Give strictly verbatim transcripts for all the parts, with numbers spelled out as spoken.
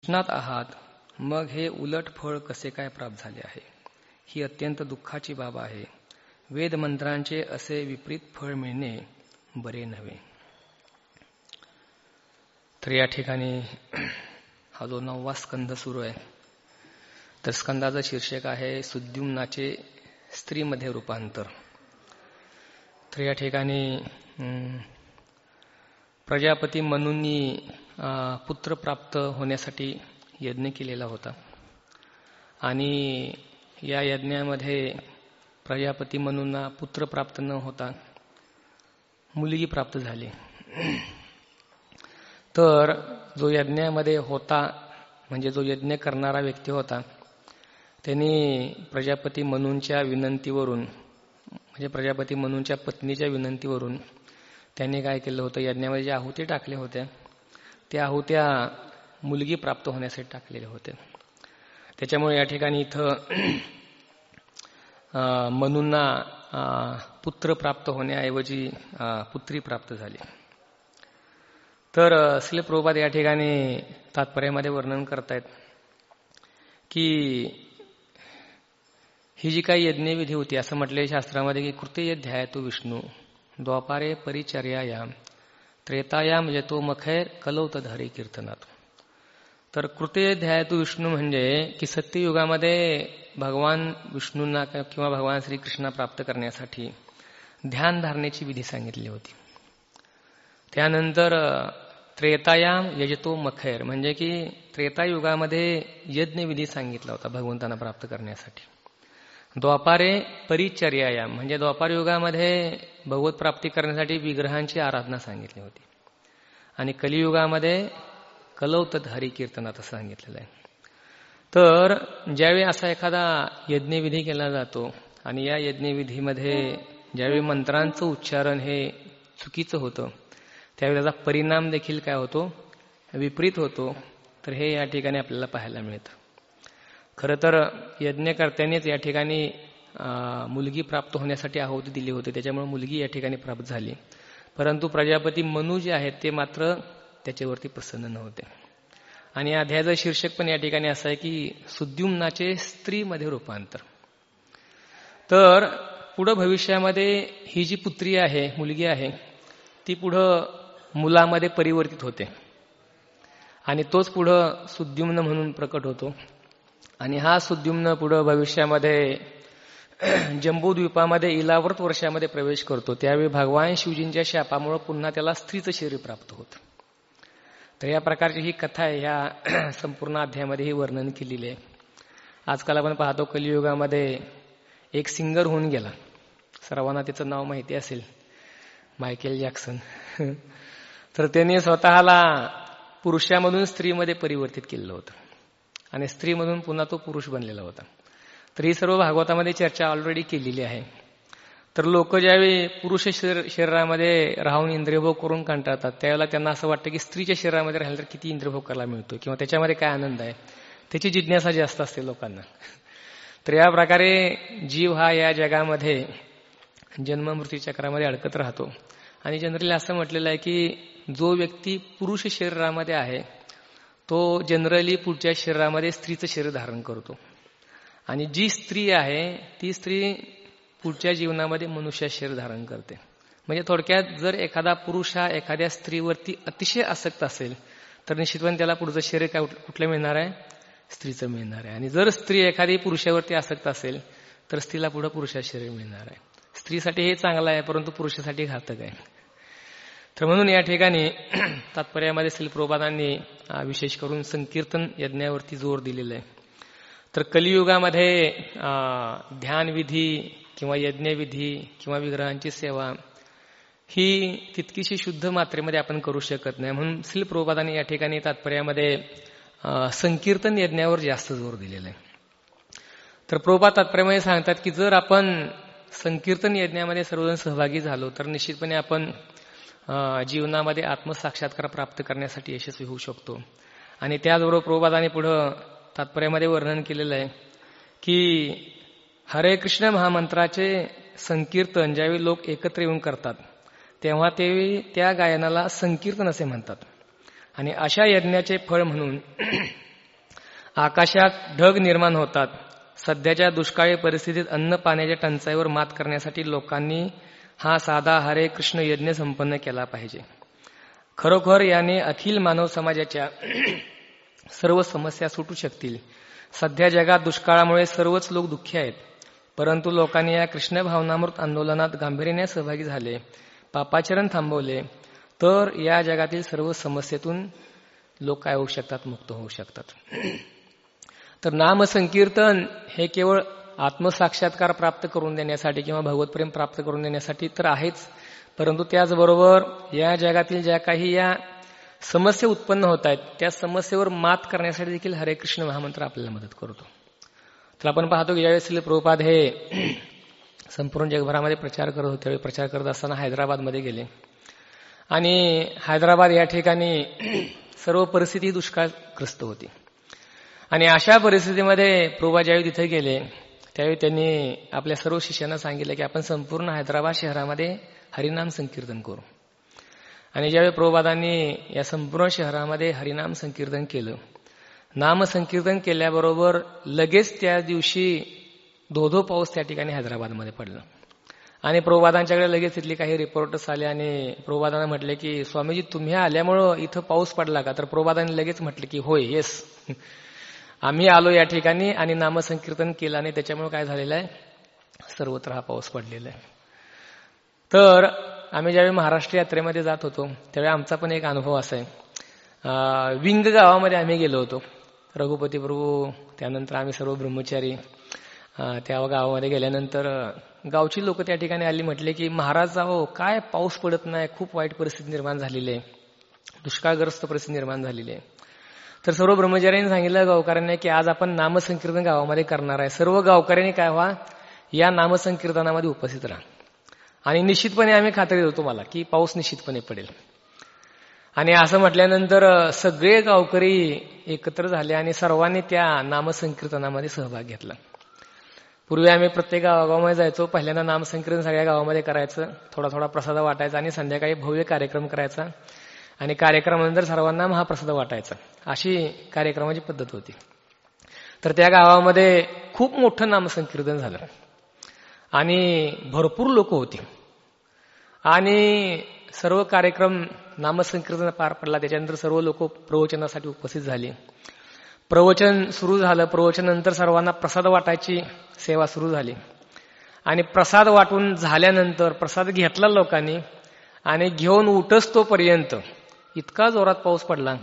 कृष्णात आहात, मग हे उलट फळ कसे काय प्राप्त झाले आहे? ही अत्यंत दुःखाची बाब आहे. वेद मंत्रांचे असे विपरीत फळ मिळणे बरे नव्हे. तर या ठिकाणी हा जो नववा स्कंध सुरू आहे, तर स्कंदाचं शीर्षक आहे सुद्युम्नाचे स्त्रीमध्ये रूपांतर. तर या ठिकाणी प्रजापती मनूंनी पुत्र प्राप्त होण्यासाठी यज्ञ केलेला होता आणि या यज्ञामध्ये प्रजापती मनूंना पुत्र प्राप्त न होता मुलगी प्राप्त झाली. तर जो यज्ञामध्ये होता, म्हणजे जो यज्ञ करणारा व्यक्ती होता, त्यांनी प्रजापती मनूंच्या विनंतीवरून, म्हणजे प्रजापती मनूंच्या पत्नीच्या विनंतीवरून त्यांनी काय केलं होतं, यज्ञामध्ये ज्या आहुती टाकल्या होत्या त्या आहुत्या मुलगी प्राप्त होण्यासाठी टाकलेल्या होत्या. त्याच्यामुळे या ठिकाणी इथं मनूंना पुत्र प्राप्त होण्याऐवजी पुत्री प्राप्त झाली. तर श्रील प्रभुपाद या ठिकाणी तात्पर्यामध्ये वर्णन करतायत की ही जी काही यज्ञविधी होती, असं म्हटले शास्त्रामध्ये की कृते ध्यायतो विष्णू द्वापारे परिचर्यायाम त्रेतायाम यतो मखैर कलौतद हरी कीर्तनात. तर कृते ध्यायतो विष्णू म्हणजे की सत्ययुगामध्ये भगवान विष्णूंना किंवा भगवान श्रीकृष्णा प्राप्त करण्यासाठी ध्यान धारण्याची विधी सांगितली होती. त्यानंतर त्रेतायाम यजतो मखैर म्हणजे की त्रेतायुगामध्ये यज्ञविधी सांगितला होता भगवंतांना प्राप्त करण्यासाठी. द्वापारे परिचर्यायाम म्हणजे द्वापार युगामध्ये भगवत प्राप्ती करण्यासाठी विग्रहांची आराधना सांगितली होती आणि कलियुगामध्ये कलौतद हरी कीर्तनात असं सांगितलेलं आहे. तर ज्यावेळी असा एखादा यज्ञविधी केला जातो आणि या यज्ञविधीमध्ये ज्यावेळी मंत्रांचं उच्चारण हे चुकीचं होतं, त्यावेळी त्याचा परिणाम देखील काय होतो, विपरीत होतो. तर हे या ठिकाणी आपल्याला पाहायला मिळतं. खरं तर यज्ञकर्त्यांनीच या ठिकाणी मुलगी प्राप्त होण्यासाठी आहुती दिली होती, त्याच्यामुळे मुलगी या ठिकाणी प्राप्त झाली. परंतु प्रजापती मनू जे आहेत ते मात्र त्याच्यावरती प्रसन्न नव्हते. आणि या अध्यायाचं शीर्षक पण या ठिकाणी असं आहे की सुद्युम्नाचे स्त्रीमध्ये रूपांतर. तर पुढं भविष्यामध्ये ही जी पुत्री आहे, मुलगी आहे, ती पुढं मुलामध्ये परिवर्तित होते आणि तोच पुढं सुद्युम्न म्हणून प्रकट होतो. आणि हा सुद्युम्न पुढं भविष्यामध्ये जम्बूद्वीपामध्ये इलावर्त वर्षामध्ये प्रवेश करतो. त्यावेळी भगवान शिवजींच्या शापामुळे पुन्हा त्याला स्त्रीचं शरीर प्राप्त होतं. तर या प्रकारची ही कथा आहे, ह्या संपूर्ण अध्यायामध्ये ही वर्णन केलेली आहे. आजकाल आपण पाहतो कलियुगामध्ये एक सिंगर होऊन गेला, सर्वांना त्याचं नाव माहिती असेल, मायकेल जॅक्सन. तर त्यांनी स्वतःला पुरुषामधून स्त्रीमध्ये परिवर्तित केलेलं होतं आणि स्त्रीमधून पुन्हा तो पुरुष बनलेला होता. तर ही सर्व भागवतामध्ये चर्चा ऑलरेडी केलेली आहे. तर लोक ज्यावेळी पुरुष शरीर शरीरामध्ये राहून इंद्रियभोग करून कंटाळतात, त्यावेळेला त्यांना असं वाटतं की स्त्रीच्या शरीरामध्ये राहिलं तर किती इंद्रियभोग करायला मिळतो किंवा त्याच्यामध्ये काय आनंद आहे, त्याची जिज्ञासा जास्त असते लोकांना. तर या प्रकारे जीव हा या जगामध्ये जन्म मृत्यू चक्रामध्ये अडकत राहतो. आणि जनरली असं म्हटलेलं आहे की जो व्यक्ती पुरुष शरीरामध्ये आहे तो जनरली पुढच्या शरीरामध्ये स्त्रीचं शरीर धारण करतो आणि जी स्त्री आहे ती स्त्री पुढच्या जीवनामध्ये मनुष्य शरीर धारण करते. म्हणजे थोडक्यात जर एखादा पुरुष हा एखाद्या स्त्रीवरती अतिशय आसक्त असेल तर निश्चितपणे त्याला पुढचं शरीर काय कुठलं मिळणार आहे, स्त्रीचं मिळणार आहे. आणि जर स्त्री एखादी पुरुषावरती आसक्त असेल तर स्त्रीला पुढं पुरुषाचं शरीर मिळणार आहे. स्त्रीसाठी हे चांगलं आहे परंतु पुरुषासाठी घातक आहे. तर म्हणून या ठिकाणी तात्पर्यामध्ये श्रील प्रभुपादांनी विशेष करून संकीर्तन यज्ञावरती जोर दिलेला आहे. तर कलियुगामध्ये ध्यानविधी किंवा यज्ञविधी किंवा विग्रहांची सेवा ही तितकीशी शुद्ध मात्रेमध्ये आपण करू शकत नाही. म्हणून श्रील प्रभुपादांनी या ठिकाणी तात्पर्यामध्ये संकीर्तन यज्ञावर जास्त जोर दिलेला आहे. तर प्रभुपाद तात्पर्यामध्ये सांगतात की जर आपण संकीर्तन यज्ञामध्ये सर्वजण सहभागी झालो तर निश्चितपणे आपण जीवनामध्ये आत्मसाक्षात्कार प्राप्त करण्यासाठी यशस्वी होऊ शकतो. आणि त्याचबरोबर प्रभुपादांनी पुढं तात्पर्यामध्ये वर्णन केलेलं आहे की हरे कृष्ण महामंत्राचे संकीर्तन ज्यावेळी लोक एकत्र येऊन करतात तेव्हा ते त्या गायनाला संकीर्तन असे म्हणतात. आणि अशा यज्ञाचे फळ म्हणून आकाशात ढग निर्माण होतात. सध्याच्या दुष्काळी परिस्थितीत अन्न पाण्याच्या टंचाईवर मात करण्यासाठी लोकांनी हा साधा हरे कृष्ण यज्ञ संपन्न केला पाहिजे. खरोखर याने अखिल मानव समाजाच्या सर्व समस्या सुटू शकतील. सध्या जगात दुष्काळामुळे सर्वच लोक दुःखी आहेत, परंतु लोकांनी या कृष्ण भावनामृत आंदोलनात गांभीर्याने सहभागी झाले, पापाचरण थांबवले, तर या जगातील सर्व समस्येतून लोक काय होऊ शकतात, मुक्त होऊ शकतात. तर नामसंकीर्तन हे केवळ आत्मसाक्षात्कार प्राप्त करून देण्यासाठी किंवा भगवतप्रेम प्राप्त करून देण्यासाठी तर आहेच, परंतु त्याचबरोबर या जगातील ज्या काही या समस्या उत्पन्न होत आहेत त्या समस्येवर मात करण्यासाठी देखील हरे कृष्ण महामंत्र आपल्याला मदत करतो. तर आपण पाहतो की ज्यावेळेस श्रील प्रभुपाद हे संपूर्ण जगभरामध्ये प्रचार करत होते, त्यावेळी प्रचार करत असताना हैदराबादमध्ये गेले आणि हैदराबाद या ठिकाणी सर्व परिस्थिती दुष्काळग्रस्त होती. आणि अशा परिस्थितीमध्ये प्रभुपाद ज्यावेळी तिथे गेले त्यावेळी त्यांनी आपल्या सर्व शिष्यांना सांगितलं की आपण संपूर्ण हैदराबाद शहरामध्ये हरिनाम संकीर्तन करू. आणि ज्यावेळी प्रभुपादांनी या संपूर्ण शहरामध्ये हरिनाम संकीर्तन केलं, नाम संकीर्तन केल्याबरोबर लगेच त्या दिवशी धोधो पाऊस त्या ठिकाणी हैदराबादमध्ये पडला. आणि प्रभुपादांच्याकडे लगेच तिथले काही रिपोर्टर्स आले आणि प्रभुपादांना म्हटले की स्वामीजी तुम्ही आल्यामुळं इथं पाऊस पडला का? तर प्रभुपादांनी लगेच म्हटले की होय, येस, आम्ही आलो या ठिकाणी आणि नामसंकीर्तन केलं आणि त्याच्यामुळे काय झालेलं आहे, सर्वत्र हा पाऊस पडलेला आहे. तर आम्ही ज्यावेळी महाराष्ट्र यात्रेमध्ये जात होतो त्यावेळी आमचा पण एक अनुभव असा आहे. विंग गावामध्ये आम्ही गेलो होतो, रघुपती प्रभू, त्यानंतर आम्ही सर्व ब्रह्मचारी त्या गावामध्ये गेल्यानंतर गावची लोक त्या ठिकाणी आली, म्हटले की महाराज जाओ, काय पाऊस पडत नाही, खूप वाईट परिस्थिती निर्माण झालेली आहे, दुष्काळग्रस्त परिस्थिती निर्माण झालेली आहे. तर सर्व ब्रह्मचार्यांनी सांगितलं गावकऱ्यांनी की आज आपण नामसंकीर्तन गावामध्ये करणार आहे, सर्व गावकऱ्यांनी काय व्हा, या नामसंकीर्तनामध्ये उपस्थित राहा आणि निश्चितपणे आम्ही खात्री देतो तुम्हाला की पाऊस निश्चितपणे पडेल. आणि असं म्हटल्यानंतर सगळे गावकरी एकत्र झाले आणि सर्वांनी त्या नामसंकीर्तनामध्ये सहभाग घेतला. पूर्वी आम्ही प्रत्येक गावागावामध्ये जायचो, पहिल्यांदा नामसंकीर्तन सगळ्या गावामध्ये करायचं, थोडा थोडा प्रसाद वाटायचा आणि संध्याकाळी भव्य कार्यक्रम करायचा आणि कार्यक्रमानंतर सर्वांना महाप्रसाद वाटायचा, अशी कार्यक्रमाची पद्धत होती. तर त्या गावामध्ये खूप मोठं नामसंकीर्तन झालं आणि भरपूर लोक होती आणि सर्व कार्यक्रम नामसंकीर्तन पार पडला. त्याच्यानंतर सर्व लोक प्रवचनासाठी उपस्थित झाली. प्रवचन सुरू झालं, प्रवचन नंतर सर्वांना प्रसाद वाटायची सेवा सुरू झाली आणि प्रसाद वाटून झाल्यानंतर प्रसाद घेतला लोकांनी आणि घेऊन उठस तोपर्यंत इतका जोरात पाऊस पडला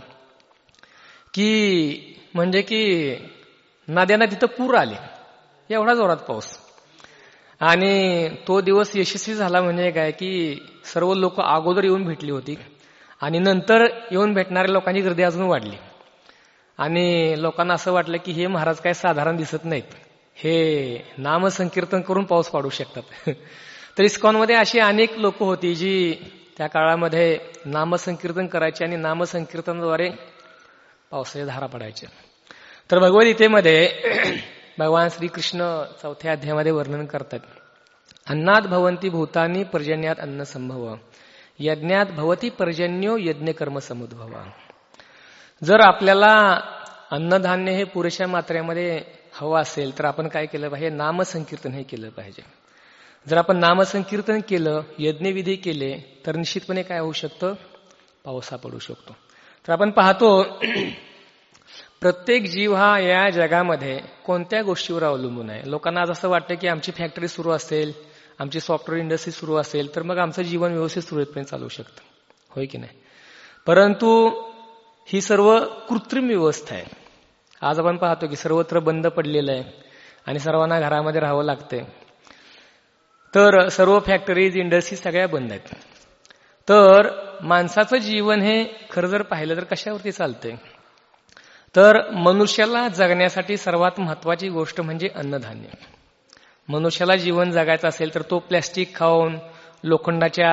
की म्हणजे की नद्यांना तिथं पूर आले, एवढा जोरात पाऊस. आणि तो दिवस यशस्वी झाला म्हणजे काय की सर्व लोक अगोदर येऊन भेटली होती आणि नंतर येऊन भेटणाऱ्या लोकांची गर्दी अजून वाढली आणि लोकांना असं वाटलं की हे महाराज काय साधारण दिसत नाहीत, हे नामसंकीर्तन करून पाऊस पाडू शकतात. तर इस्कॉनमध्ये अशी अनेक लोक होती जी त्या काळामध्ये नामसंकीर्तन करायचे आणि नामसंकीर्तनाद्वारे पावसाच्या धारा पडायच्या. तर भगवद्गीतेमध्ये भगवान श्रीकृष्ण चौथ्या अध्यायामध्ये वर्णन करतात, अन्नात भवंती भूतानी पर्जन्यात अन्न संभव, यज्ञात भवती पर्जन्यो यज्ञ कर्म समुद्भव. जर आपल्याला अन्नधान्य हे पुरेशा मात्रेमध्ये हवं असेल तर आपण काय केलं पाहिजे, नामसंकीर्तन हे केलं पाहिजे. जर आपण नामसंकीर्तन केलं, यज्ञविधी केले तर निश्चितपणे काय होऊ शकतं, पावसा पडू शकतो. तर आपण पाहतो प्रत्येक जीव हा या जगामध्ये कोणत्या गोष्टीवर अवलंबून आहे. लोकांना आज असं वाटतं की आमची फॅक्टरी सुरू असेल, आमची सॉफ्टवेअर इंडस्ट्री सुरू असेल तर मग आमचं जीवन व्यवस्थित सुरळीतपणे चालू शकतं, होय की नाही. परंतु ही सर्व कृत्रिम व्यवस्था आहे. आज आपण पाहतो की सर्वत्र बंद पडलेलं आहे आणि सर्वांना घरामध्ये राहावं लागतंय. तर सर्व फॅक्टरीज इंडस्ट्रीज सगळ्या बंद आहेत. तर माणसाचं जीवन हे खरं जर पाहिलं तर कशावरती चालतंय, तर मनुष्याला जगण्यासाठी सर्वात महत्वाची गोष्ट म्हणजे अन्नधान्य. मनुष्याला जीवन जगायचं असेल तर तो प्लॅस्टिक खाऊन, लोखंडाच्या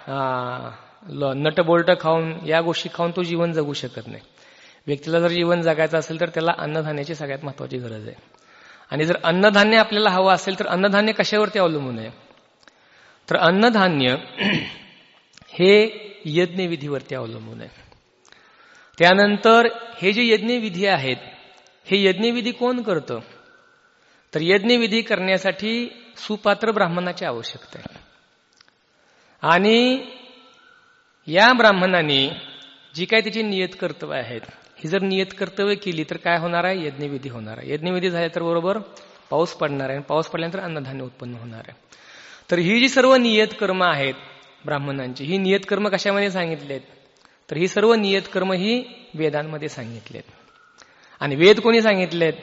नटबोल्ट खाऊन, या गोष्टी खाऊन तो जीवन जगू शकत नाही. व्यक्तीला जर जीवन जगायचं असेल तर त्याला अन्नधान्याची सगळ्यात महत्वाची गरज आहे. आणि जर अन्नधान्य आपल्याला हवं असेल तर अन्नधान्य कशावरती अवलंबून आहे, तर अन्नधान्य हे यज्ञविधीवरती अवलंबून आहे. त्यानंतर हे जे यज्ञविधी आहेत हे यज्ञविधी कोण करतं? तर यज्ञविधी करण्यासाठी सुपात्र ब्राह्मणाची आवश्यकता आहे. आणि या ब्राह्मणाने जी काही त्याची नियत कर्तव्य आहेत, ही जर नियत कर्तव्य केली तर काय होणार आहे? यज्ञविधी होणार आहे. यज्ञविधी झाले तर बरोबर पाऊस पडणार आहे. पाऊस पडल्यानंतर अन्नधान्य उत्पन्न होणार आहे. तर ही जी सर्व नियत कर्म आहेत ब्राह्मणांची, ही नियत कर्म कशामध्ये सांगितलेत? तर ही सर्व नियत कर्म ही वेदांमध्ये सांगितलेत. आणि वेद कोणी सांगितलेत?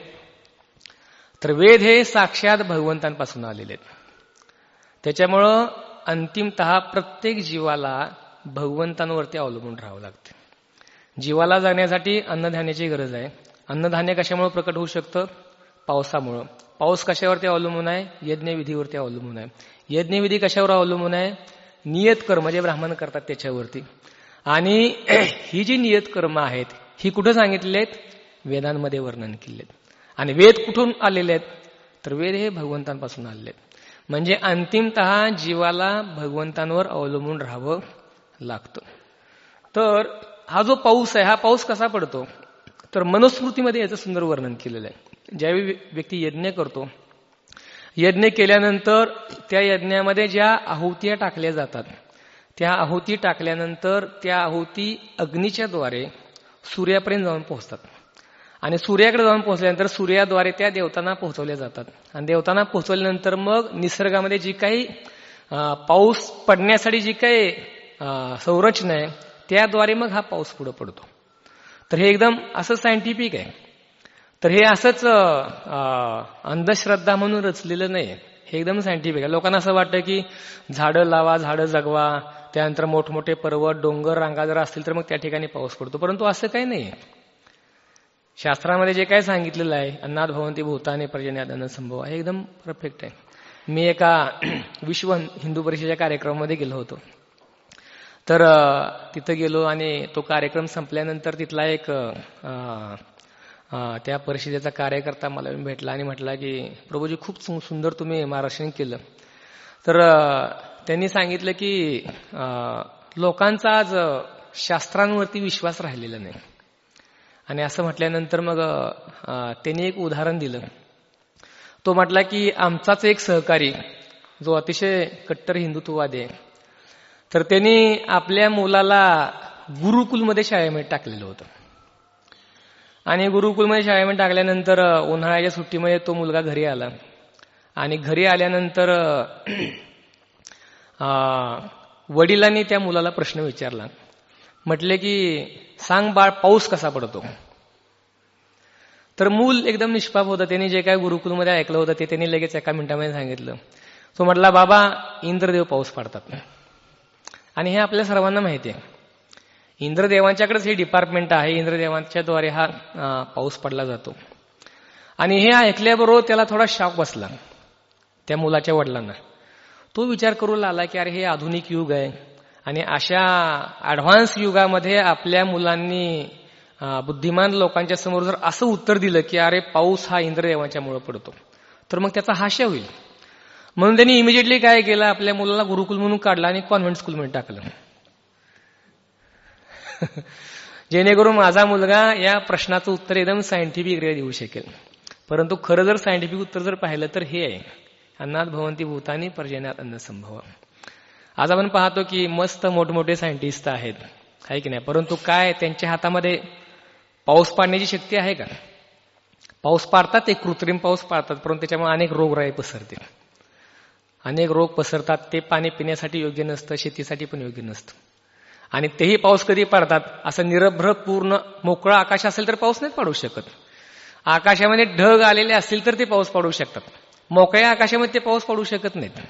तर वेद हे साक्षात भगवंतांपासून आलेले आहेत. त्याच्यामुळं अंतिमतः प्रत्येक जीवाला भगवंतांवरती अवलंबून राहावं लागते. जीवाला जगण्यासाठी अन्नधान्याची गरज आहे. अन्नधान्य कशामुळे प्रकट होऊ शकतं? पावसामुळं. पाऊस कशावरती अवलंबून आहे? यज्ञविधीवरती अवलंबून आहे. यज्ञविधी कशावर अवलंबून आहे? नियत कर्म जे ब्राह्मण करतात त्याच्यावरती. आणि ही जी नियत कर्म आहेत ही कुठं सांगितलेली आहेत? वेदांमध्ये वर्णन केलेत. आणि वेद कुठून आलेले आहेत? तर वेद हे भगवंतांपासून आलेले आहेत. म्हणजे अंतिमतः जीवाला भगवंतांवर अवलंबून राहावं लागतं. तर हा जो पाऊस आहे, हा पाऊस कसा पडतो? तर मनुस्मृतीमध्ये याचं सुंदर वर्णन केलेलं आहे. ज्यावेळी व्यक्ती यज्ञ करतो, यज्ञ केल्यानंतर त्या यज्ञामध्ये ज्या आहुत्या टाकल्या जातात, त्या आहुती टाकल्यानंतर त्या आहुती अग्नीच्या द्वारे सूर्यापर्यंत जाऊन पोहोचतात. आणि सूर्याकडे जाऊन पोहोचल्यानंतर सूर्याद्वारे त्या देवतांना पोहोचवल्या जातात. आणि देवतांना पोहोचवल्यानंतर मग निसर्गामध्ये जी काही पाऊस पडण्यासाठी जी काही संरचना आहे त्याद्वारे मग हा पाऊस पुढे पडतो. तर हे एकदम असं सायंटिफिक आहे. तर हे असंच अंधश्रद्धा म्हणून रचलेलं नाही. हे एकदम सायंटिफिक आहे. लोकांना असं वाटतं की झाडं लावा, झाडं जगवा, त्यानंतर मोठमोठे पर्वत, डोंगर, रांगा जर असतील तर मग त्या ठिकाणी पाऊस पडतो. परंतु असं काही नाही. शास्त्रामध्ये जे काय सांगितलेलं आहे, अन्नात भवन्ति भूतानि पर्जन्यात् अन्नसंभव, हे एकदम परफेक्ट आहे. मी एका विश्व हिंदू परिषदेच्या कार्यक्रमामध्ये गेलो होतो. तर तिथं गेलो आणि तो कार्यक्रम संपल्यानंतर तिथला एक त्या परिषदेचा कार्यकर्ता मला भेटला आणि म्हटला की प्रभूजी खूप सुंदर तुम्ही मार्गदर्शन केलं. तर त्यांनी सांगितलं की लोकांचा आज शास्त्रांवरती विश्वास राहिलेला नाही. आणि असं म्हटल्यानंतर मग त्यांनी एक उदाहरण दिलं. तो म्हटला की आमचाच एक सहकारी जो अतिशय कट्टर हिंदुत्ववादी आहे, तर त्यांनी आपल्या मुलाला गुरुकुलमध्ये शाळेमध्ये टाकलेलं होतं. आणि गुरुकुलमध्ये शाळेमध्ये टाकल्यानंतर उन्हाळ्याच्या सुट्टीमध्ये तो मुलगा घरी आला. आणि घरी आल्यानंतर वडिलांनी त्या मुलाला प्रश्न विचारला. म्हटले की सांग बाळ, पाऊस कसा पडतो? तर मूल एकदम निष्पाप होतं. त्यांनी जे काय गुरुकुलमध्ये ऐकलं होतं ते त्यांनी लगेच एका मिनिटामध्ये सांगितलं. तो म्हटला बाबा, इंद्रदेव पाऊस पाडतात. आणि हे आपल्या सर्वांना माहिती आहे. इंद्रदेवांच्याकडेच हे डिपार्टमेंट आहे. इंद्रदेवांच्या द्वारे हा पाऊस पडला जातो. आणि हे ऐकल्याबरोबर त्याला थोडा शॉक बसला त्या मुलाच्या वडिलांना. तो विचार करू लागला की अरे हे आधुनिक युग आहे आणि अशा ऍडव्हान्स युगामध्ये आपल्या मुलांनी बुद्धिमान लोकांच्या समोर जर असं उत्तर दिलं की अरे पाऊस हा इंद्रदेवांच्या मुळे पडतो, तर मग त्याचा हास्य होईल. म्हणून त्यांनी इमिजिएटली काय केलं, आपल्या मुलाला गुरुकुल म्हणून काढला आणि कॉन्व्हेंट स्कूलमध्ये टाकलं. जेणेकरून माझा मुलगा या प्रश्नाचं उत्तर एकदम सायंटिफिक रे देऊ शकेल. परंतु खरं जर सायंटिफिक उत्तर जर पाहिलं तर हे आहे, अन्नात भवन्ति भूतानि पर्जन्यात् अन्नसंभव. आज आपण पाहतो की मस्त मोठमोठे सायंटिस्ट आहेत, आहे की नाही, परंतु काय त्यांच्या हातामध्ये पाऊस पाडण्याची शक्ती आहे का? पाऊस पाडतात, ते कृत्रिम पाऊस पाडतात, परंतु त्याच्यामुळे अनेक रोगराई पसरते, अनेक रोग पसरतात. ते पाणी पिण्यासाठी योग्य नसतं, शेतीसाठी पण योग्य नसतं. आणि तेही पाऊस कधी पाडतात, असं निरभ्र पूर्ण मोकळं आकाश असेल तर पाऊस नाही पाडू शकत. आकाशामध्ये ढग आलेले असतील तर ते पाऊस पाडू शकतात. मोकळ्या आकाशामध्ये ते पाऊस पाडू शकत नाहीत.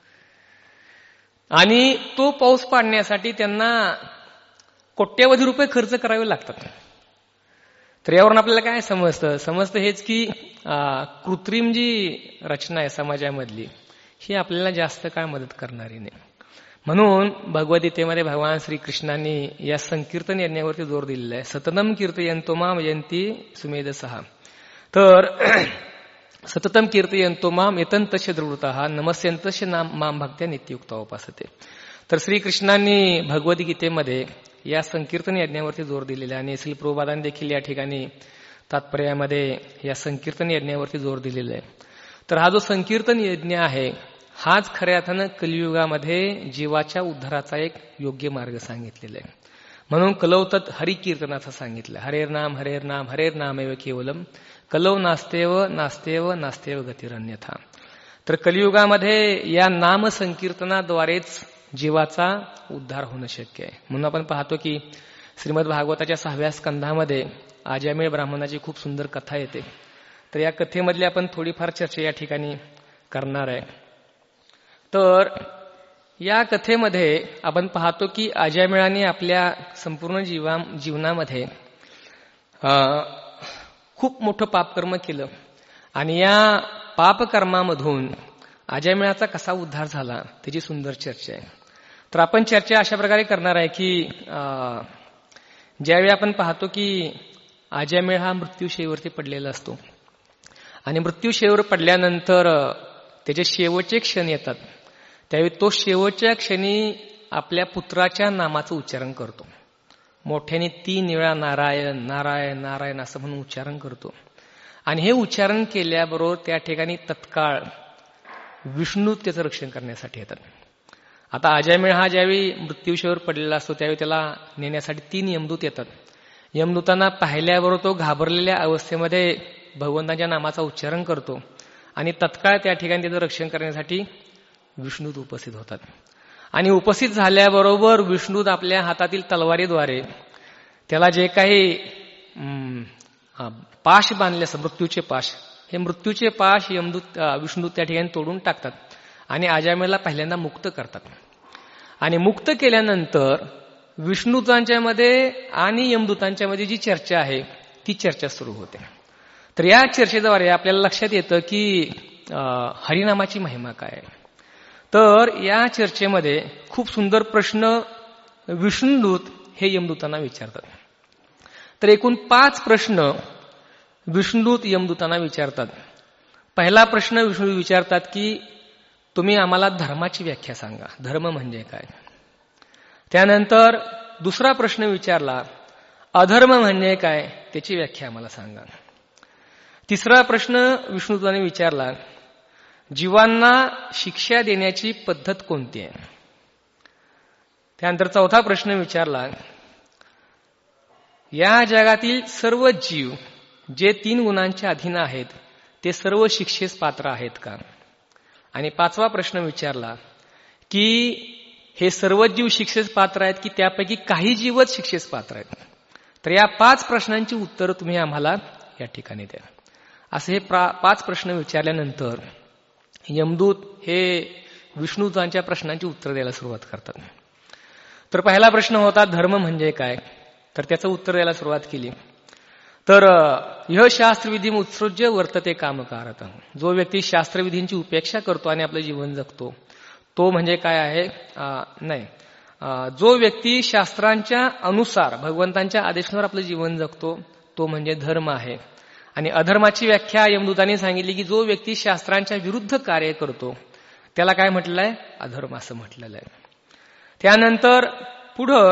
आणि तो पाऊस पाडण्यासाठी त्यांना कोट्यवधी रुपये खर्च करावे लागतात. तर यावरून आपल्याला काय समजतं? समजतं हेच की कृत्रिम जी रचना आहे समाजामधली, ही आपल्याला जास्त काळ मदत करणारी नाही. म्हणून भगवद्गीतेमध्ये भगवान श्रीकृष्णांनी या संकीर्तन यज्ञावरती जोर दिलेला आहे. सततम कीर्तयन्तो माम यन्ति सुमेधसः. तर सततम कीर्तयन्तो माम यतन्तस्य द्रुवतः नमस्यन्तस्य माम भक्त्या नित्ययुक्ता उपासते. तर श्रीकृष्णांनी भगवद्गीतेमध्ये या संकीर्तन यज्ञावरती जोर दिलेला आहे. आणि श्री प्रभुपादांनी देखील या ठिकाणी तात्पर्यामध्ये या संकीर्तन यज्ञावरती जोर दिलेला आहे. तर हा जो संकीर्तन यज्ञ आहे हाच खऱ्या अर्थानं कलियुगामध्ये जीवाच्या उद्धाराचा एक योग्य मार्ग सांगितलेला आहे. म्हणून कलौ तत् हरिकीर्तन असं सांगितलं. हरेर नाम हरेर नाम हरेर नामेव केवलम कलौ नास्तेव नास्तेव नास्तेव गतिरन्यथा. तर कलियुगामध्ये या नाम संकीर्तनाद्वारेच जीवाचा उद्धार होणं शक्य आहे. म्हणून आपण पाहतो की श्रीमद भागवताच्या सहाव्या स्कंधामध्ये आजामेळ ब्राह्मणाची खूप सुंदर कथा येते. तर या कथेमधली आपण थोडीफार चर्चा या ठिकाणी करणार आहे. तर या कथेमध्ये आपण पाहतो की आजामेळाने आपल्या संपूर्ण जीवा जीवनामध्ये खूप मोठं पापकर्म केलं आणि या पापकर्मामधून आजामेळाचा कसा उद्धार झाला त्याची सुंदर चर्चा आहे. तर आपण चर्चा अशा प्रकारे करणार आहे की ज्यावेळी आपण पाहतो की आजामेळ हा मृत्यूशयेवरती पडलेला असतो आणि मृत्यूशयेवर पडल्यानंतर त्याचे शेवटचे क्षण येतात, त्यावेळी तो शेवटच्या क्षणी आपल्या पुत्राच्या नामाचं उच्चारण करतो. मोठ्याने तीन वेळा नारायण नारायण नारायण असं म्हणून उच्चारण करतो. आणि हे उच्चारण केल्याबरोबर त्या ठिकाणी तत्काळ विष्णू त्याचं रक्षण करण्यासाठी येतात. आता आजामेळ हा ज्यावेळी मृत्यूशयेवर पडलेला असतो त्यावेळी त्याला नेण्यासाठी तीन यमदूत येतात. यमदूतांना पाहिल्याबरोबर तो घाबरलेल्या अवस्थेमध्ये भगवंताच्या नामाचा उच्चारण करतो आणि तत्काळ त्या ठिकाणी त्याचं रक्षण करण्यासाठी विष्णूत उपस्थित होतात. आणि उपस्थित झाल्याबरोबर विष्णूत आपल्या हातातील तलवारीद्वारे त्याला जे काही पाश बांधले असतात मृत्यूचे पाश, हे मृत्यूचे पाश यमदूत विष्णू त्या ठिकाणी तोडून टाकतात आणि आजामेळला पहिल्यांदा मुक्त करतात. आणि मुक्त केल्यानंतर विष्णूतांच्या मध्ये आणि यमदूतांच्या मध्ये जी चर्चा आहे ती चर्चा सुरू होते. तर या चर्चेद्वारे आपल्याला लक्षात येतं की हरिनामाची महिमा काय आहे. तर या चर्चेमध्ये खूप सुंदर प्रश्न विष्णुदूत हे यमदूतांना विचारतात. तर एकूण पाच प्रश्न विष्णुदूत यमदूतांना विचारतात. पहिला प्रश्न विष्णुदूत विचारतात की तुम्ही आम्हाला धर्माची व्याख्या सांगा, धर्म म्हणजे काय. त्यानंतर दुसरा प्रश्न विचारला अधर्म म्हणजे काय त्याची व्याख्या आम्हाला सांगा. तिसरा प्रश्न विष्णुदूतांनी विचारला जीवांना शिक्षा देण्याची पद्धत कोणती आहे. त्यानंतर चौथा प्रश्न विचारला या जगातील सर्व जीव जे तीन गुणांच्या अधीन आहेत ते सर्व शिक्षेस पात्र आहेत का. आणि पाचवा प्रश्न विचारला की हे सर्व जीव शिक्षेस पात्र आहेत की त्यापैकी काही जीवच शिक्षेस पात्र आहेत. तर या पाच प्रश्नांची उत्तरं तुम्ही आम्हाला या ठिकाणी द्या. असे हे पाच प्रश्न विचारल्यानंतर यमदूत हे विष्णूतांच्या प्रश्नांची उत्तर द्यायला सुरुवात करतात. तर पहिला प्रश्न होता धर्म म्हणजे काय. तर त्याचं उत्तर द्यायला सुरुवात केली. तर यह शास्त्रविधी उत्सृज्य वर्तते कामकारत. जो व्यक्ती शास्त्रविधींची उपेक्षा करतो आणि आपलं जीवन जगतो तो म्हणजे काय आहे. नाही जो व्यक्ती शास्त्रांच्या अनुसार भगवंतांच्या आदेशानुसार आपलं जीवन जगतो तो म्हणजे धर्म आहे. आणि अधर्माची व्याख्या यमदूतांनी सांगितली की जो व्यक्ती शास्त्रांच्या विरुद्ध कार्य करतो त्याला काय म्हटलं आहे अधर्म असं म्हटलेलं आहे. त्यानंतर पुढं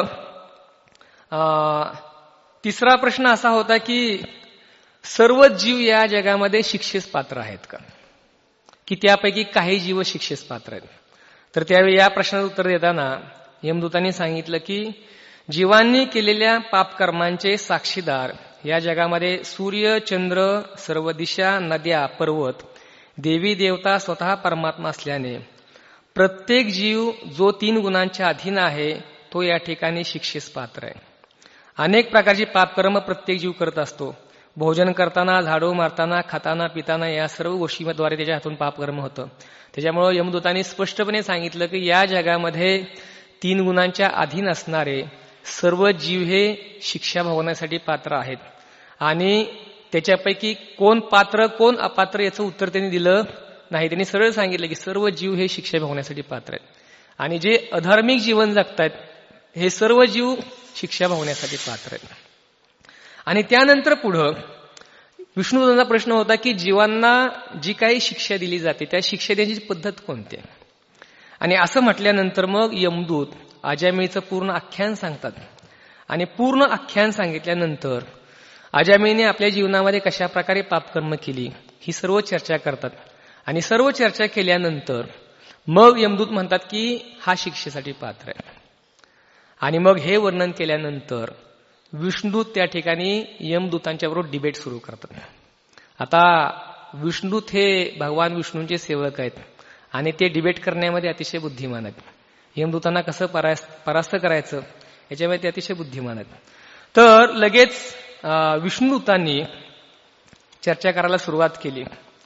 तिसरा प्रश्न असा होता की सर्व जीव या जगामध्ये शिक्षेस पात्र आहेत का, की त्यापैकी काही जीव शिक्षेस पात्र आहेत. तर त्यावेळी या प्रश्नाचं उत्तर देताना यमदूतांनी सांगितलं की जीवांनी केलेल्या पापकर्मांचे साक्षीदार या जगामध्ये सूर्य चंद्र सर्व दिशा नद्या पर्वत देवी देवता स्वतः परमात्मा असल्याने प्रत्येक जीव जो तीन गुणांच्या अधीन आहे तो या ठिकाणी शिक्षेस पात्र आहे. अनेक प्रकारची पापकर्म प्रत्येक जीव करत असतो. भोजन करताना झाडू मारताना खाताना पिताना या सर्व गोष्टींद्वारे त्याच्या हातून पापकर्म होतं. त्याच्यामुळे यमदूतांनी स्पष्टपणे सांगितलं की या जगामध्ये तीन गुणांच्या अधीन असणारे सर्व जीव हे शिक्षा भोगण्यासाठी पात्र आहेत. आणि त्याच्यापैकी कोण पात्र कोण अपात्र याचं उत्तर त्यांनी दिलं नाही. त्यांनी सरळ सांगितलं की सर्व जीव हे शिक्षा भोगण्यासाठी पात्र आहेत आणि जे अधार्मिक जीवन जगतायत हे सर्व जीव शिक्षा भोगण्यासाठी पात्र आहेत. आणि त्यानंतर पुढं विष्णूचा प्रश्न होता की जीवांना जी काही शिक्षा दिली जाते त्या शिक्षा देण्याची पद्धत कोणती आहे. आणि असं म्हटल्यानंतर मग यमदूत आजामेळचं पूर्ण आख्यान सांगतात. आणि पूर्ण आख्यान सांगितल्यानंतर अजामिळने आपल्या जीवनामध्ये कशा प्रकारे पापकर्म केली ही सर्व चर्चा करतात. आणि सर्व चर्चा केल्यानंतर मग यमदूत म्हणतात की हा शिक्षेसाठी पात्र आहे. आणि मग हे वर्णन केल्यानंतर विष्णुदूत त्या ठिकाणी यमदूतांच्या बरोबर डिबेट सुरू करतात. आता विष्णुदूत हे भगवान विष्णूंचे सेवक आहेत आणि ते डिबेट करण्यामध्ये अतिशय बुद्धिमान आहेत. यमदूतांना कसं परास्त करायचं याच्यामध्ये ते अतिशय बुद्धिमान आहेत. तर लगेच विष्णुदूतांनी चर्चा करायला सुरुवात केली.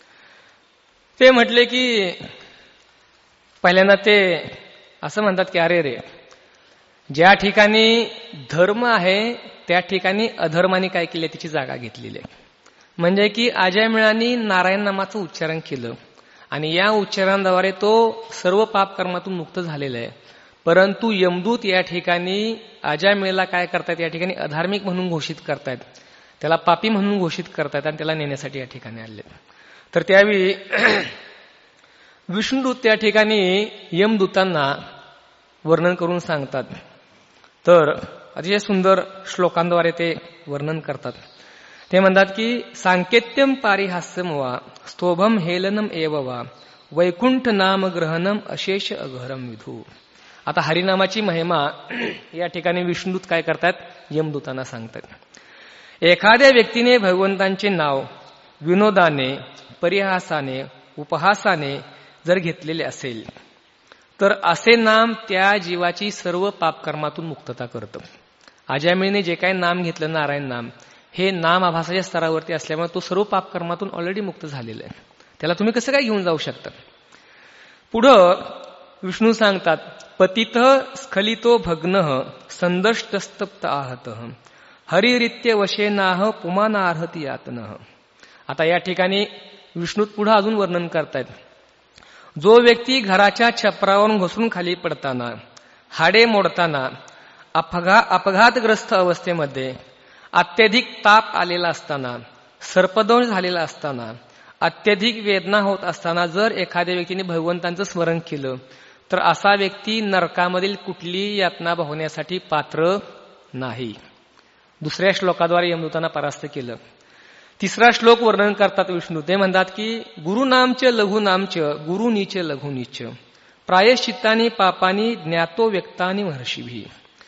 ते म्हटले की पहिल्यांदा ते असं म्हणतात की अरे रे, ज्या ठिकाणी धर्म आहे त्या ठिकाणी अधर्माने काय केले त्याची जागा घेतलेली आहे. म्हणजे की अजामिळाने नारायण नामाचं उच्चारण केलं आणि या उच्चारणाद्वारे तो सर्व पाप कर्मातून मुक्त झालेला आहे. परंतु यमदूत या ठिकाणी अजामिळला काय करतायत, या ठिकाणी अधार्मिक म्हणून घोषित करतायत, त्याला पापी म्हणून घोषित करतायत आणि त्याला नेण्यासाठी या ठिकाणी आले. तर त्यावेळी विष्णुदूत त्या ठिकाणी यमदूतांना वर्णन करून सांगतात. तर अतिशय सुंदर श्लोकांद्वारे ते वर्णन करतात. ते म्हणतात की सांकेत्यम पारिहास्यम वा स्तोभम हेलनम एव वा वैकुंठ नाम ग्रहणम अशेष अघरम विधू. आता हरिनामाची महिमा या ठिकाणी विष्णुदूत काय करतात, यमदूतांना सांगतात. एखाद्या व्यक्तीने भगवंतांचे नाव विनोदाने, परिहासाने, उपहासाने जर घेतलेले असेल तर असे नाम त्या जीवाची सर्व पापकर्मातून मुक्तता करतं. अजामिळने जे काही नाम घेतलं नारायण नाम, हे नाम आभासाच्या स्तरावरती असल्यामुळे तो सर्व पापकर्मातून ऑलरेडी मुक्त झालेला आहे. त्याला तुम्ही कसं काय घेऊन जाऊ शकता. पुढं विष्णू सांगतात पतित स्खलितो भग्न संदष्टस्तप्त आहत हरिरित्य वशेनाह पुमानार्हती यातनः. आता या ठिकाणी विष्णू पुढे अजून वर्णन करतायत. जो व्यक्ती घराच्या छपरावरून घसरून खाली पडताना, हाडे मोडताना, अपघा अपघातग्रस्त अवस्थेमध्ये, अत्यधिक ताप आलेला असताना, सर्पदोष झालेला असताना, अत्यधिक वेदना होत असताना जर एखाद्या व्यक्तीने भगवंतांचं स्मरण केलं तर असा व्यक्ती नरकामधील कुठलीही यातना भोगण्यासाठी पात्र नाही. दुसऱ्या श्लोकाद्वारे यमदूतांना परास्त केलं. तिसरा श्लोक वर्णन करतात विष्णू. ते म्हणतात की गुरुनामच लघुनामच गुरुनीच लघुनीच प्रायश्चित्तानी पापानी ज्ञातो व्यक्तानी महर्षीभी.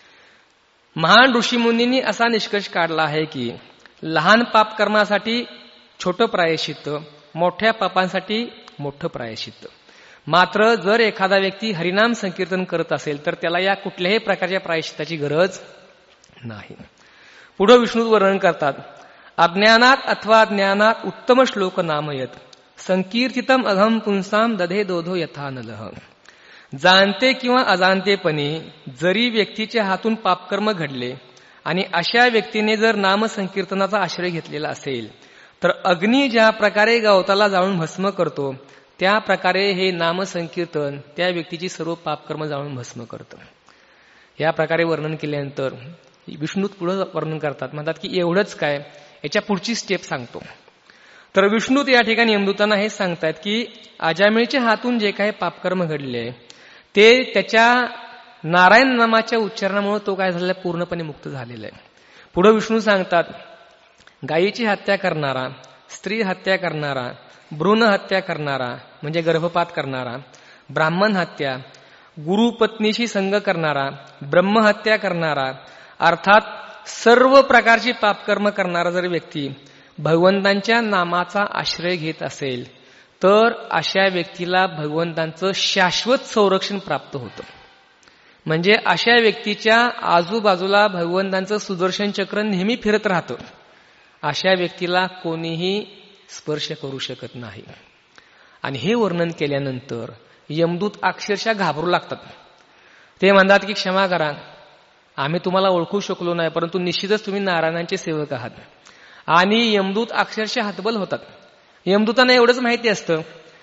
महान ऋषीमुनींनी असा निष्कर्ष काढला आहे की लहान पाप कर्मासाठी छोटं प्रायश्चित्त, मोठ्या पापांसाठी मोठं प्रायश्चित्त. मात्र जर एखादा व्यक्ती हरिनाम संकीर्तन करत असेल तर त्याला या कुठल्याही प्रकारच्या प्रायश्चित्ताची गरज नाही. पुढे विष्णू वर्णन करतात अज्ञानात अथवा ज्ञानात उत्तम श्लोक नामयत संकीर्तितम अघम पुंसाम दधे दोधो यथा नलह. जाणते किंवा अजाणतेपणे जरी व्यक्तीच्या हातून पापकर्म घडले आणि अशा व्यक्तीने जर नामसंकीर्तनाचा आश्रय घेतलेला असेल तर अग्नी ज्या प्रकारे गवताला जाळून भस्म करतो त्या प्रकारे हे नामसंकीर्तन त्या व्यक्तीची सर्व पापकर्म जाळून भस्म करतं. या प्रकारे वर्णन केल्यानंतर विष्णू पुढे वर्णन करतात. म्हणतात की एवढंच काय, याच्या पुढची स्टेप सांगतो. तर विष्णू या ठिकाणी यमदूतांना हे सांगतायत की अजामिळच्या हातून जे काही पापकर्म घडले ते त्याच्या नारायण नामाच्या उच्चारणामुळे तो काय झालेला पूर्णपणे मुक्त झालेला आहे. पुढे विष्णू सांगतात गायीची हत्या करणारा, स्त्री हत्या करणारा, भ्रूण हत्या करणारा म्हणजे गर्भपात करणारा, ब्राह्मण हत्या, गुरुपत्नीशी संग करणारा, ब्रह्महत्या करणारा, अर्थात सर्व प्रकारची पापकर्म करणारा जर व्यक्ती भगवंतांच्या नामाचा आश्रय घेत असेल तर अशा व्यक्तीला भगवंतांचं शाश्वत संरक्षण प्राप्त होतं. म्हणजे अशा व्यक्तीच्या आजूबाजूला भगवंतांचं सुदर्शन चक्र नेहमी फिरत राहतं. अशा व्यक्तीला कोणीही स्पर्श करू शकत नाही. आणि हे वर्णन केल्यानंतर यमदूत अक्षरशः घाबरू लागतात. ते म्हणतात की क्षमा करा, आम्ही तुम्हाला ओळखू शकलो नाही, परंतु निश्चितच तुम्ही नारायणांचे सेवक आहात. आणि यमदूत अक्षरशः हतबल होतात. यमदूतांना एवढंच माहिती असतं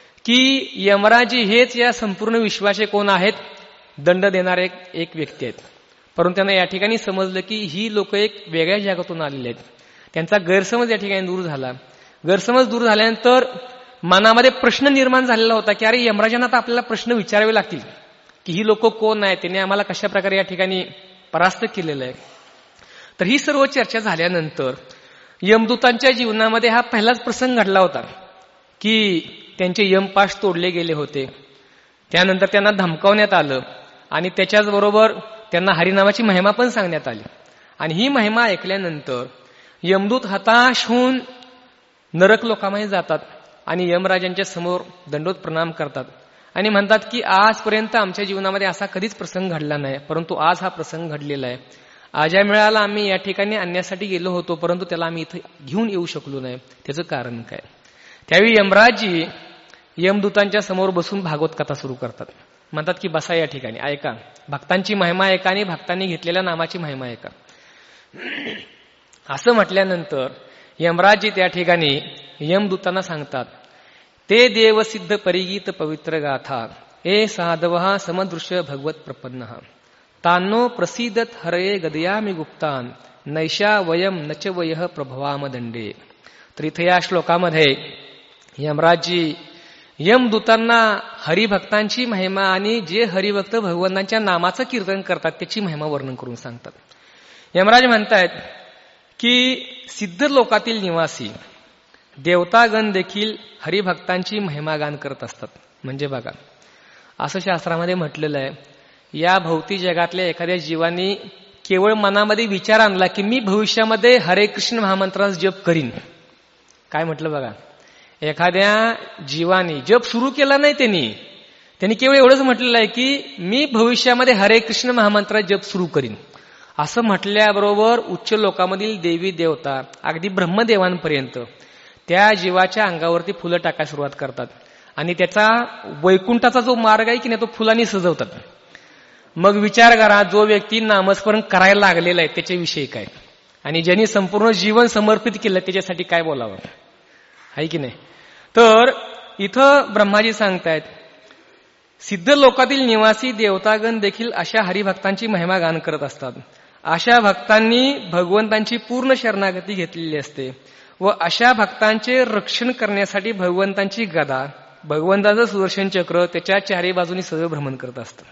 की यमराजी हेच या संपूर्ण विश्वाचे कोण आहेत, दंड देणारे एक व्यक्ती आहेत. परंतु त्यांना या ठिकाणी समजलं की ही लोक एक वेगळ्या जगातून आलेले आहेत. त्यांचा गैरसमज या ठिकाणी दूर झाला. गैरसमज दूर झाल्यानंतर मनामध्ये प्रश्न निर्माण झालेला होता की अरे यमराजांना तर आपल्याला प्रश्न विचारावे लागतील की ही लोक कोण आहेत, त्यांनी आम्हाला कशा प्रकारे या ठिकाणी परास्त केलेलं आहे. तर ही सर्व चर्चा झाल्यानंतर यमदूतांच्या जीवनामध्ये हा पहिलाच प्रसंग घडला होता की त्यांचे यमपाश तोडले गेले होते. त्यानंतर त्यांना धमकावण्यात आलं आणि त्याच्याचबरोबर त्यांना हरिनामाची महिमा पण सांगण्यात आली. आणि ही महिमा ऐकल्यानंतर यमदूत हताश होऊन नरक लोकांमध्ये जातात आणि यमराजांच्या समोर दंडोत प्रणाम करतात आणि म्हणतात की आजपर्यंत आमच्या जीवनामध्ये असा कधीच प्रसंग घडला नाही, परंतु आज हा प्रसंग घडलेला आहे. आजा मेळाला आम्ही या ठिकाणी आणण्यासाठी गेलो होतो, परंतु त्याला आम्ही इथं घेऊन येऊ शकलो नाही. त्याचं कारण काय? त्यावेळी यमराजजी यमदूतांच्या समोर बसून भागवत कथा सुरू करतात. म्हणतात की बसा या ठिकाणी, ऐका, भक्तांची महिमा ऐका आणि भक्तांनी घेतलेल्या नामाची महिमा ऐका. असं म्हटल्यानंतर यमराजजी त्या ठिकाणी यमदूतांना सांगतात, ते देवसिद्ध परिगीत पवित्र गाथा ए साधव समदृश्य भगवत प्रपन्न तान्नो प्रसिद्धत हरये गदयामी गुप्तान नैशा वयम नच वयः प्रभवाम दंडे. तर इथे या श्लोकामध्ये यमराजजी यमदूतांना हरिभक्तांची महिमा आणि जे हरिभक्त भगवंतांच्या नामाचं कीर्तन करतात त्याची महिमा वर्णन करून सांगतात. यमराज म्हणतायत की सिद्ध लोकातील निवासी देवतागण देखील हरिभक्तांची महिमा गान करत असतात. म्हणजे बघा, असं शास्त्रामध्ये म्हटलेलं आहे, या भौतिक जगातल्या एखाद्या जीवानी केवळ मनामध्ये विचार आणला की मी भविष्यामध्ये हरे कृष्ण महामंत्राचा जप करीन. काय म्हटलं बघा, एखाद्या जीवानी जप सुरू केला नाही, त्यांनी त्यांनी केवळ एवढंच म्हटलेलं आहे की मी भविष्यामध्ये हरे कृष्ण महामंत्राचा जप सुरू करीन. असं म्हटल्याबरोबर उच्च लोकांमधील देवी देवता अगदी ब्रह्मदेवांपर्यंत त्या जीवाच्या अंगावरती फुलं टाकायला सुरुवात करतात आणि त्याचा वैकुंठाचा जो मार्ग आहे की नाही तो फुलांनी सजवतात. मग विचार करा, जो व्यक्ती नामस्मरण करायला लागलेला आहे त्याच्याविषयी काय, आणि ज्यांनी संपूर्ण जीवन समर्पित केलं त्याच्यासाठी काय बोलावं, आहे की नाही. तर इथं ब्रह्माजी सांगतायत, सिद्ध लोकातील निवासी देवतागण देखील अशा हरिभक्तांची महिमा गान करत असतात. अशा भक्तांनी भगवंतांची पूर्ण शरणागती घेतलेली असते व अशा भक्तांचे रक्षण करण्यासाठी भगवंतांची गदा, भगवंताचं सुदर्शन चक्र त्याच्या चारी बाजूनी सदैव भ्रमण करत असतं.